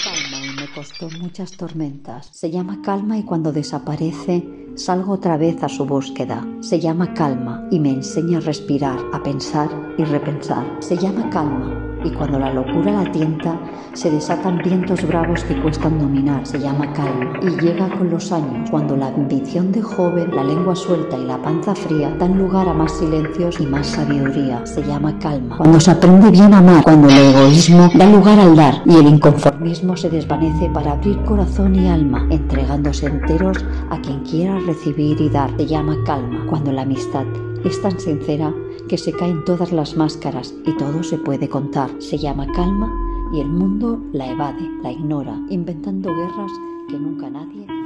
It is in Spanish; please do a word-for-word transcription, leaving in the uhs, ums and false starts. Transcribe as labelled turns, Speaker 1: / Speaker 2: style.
Speaker 1: calma y me costó muchas tormentas. Se llama calma y cuando desaparece salgo otra vez a su búsqueda. Se llama calma y me enseña a respirar, a pensar y repensar. Se llama calma y cuando la locura la tienta se desatan vientos bravos que cuestan dominar. Se llama calma y llega con los años, cuando la ambición de joven, la lengua suelta y la panza fría dan lugar a más silencios y más sabiduría. Se llama calma cuando se aprende bien a amar, cuando el egoísmo da lugar al dar y el inconformismo se desvanece para abrir corazón y alma, entregándose enteros a quien quiera recibir y dar. Se llama calma cuando la amistad es tan sincera que se caen todas las máscaras y todo se puede contar. Se llama calma y el mundo la evade, la ignora, inventando guerras que nunca nadie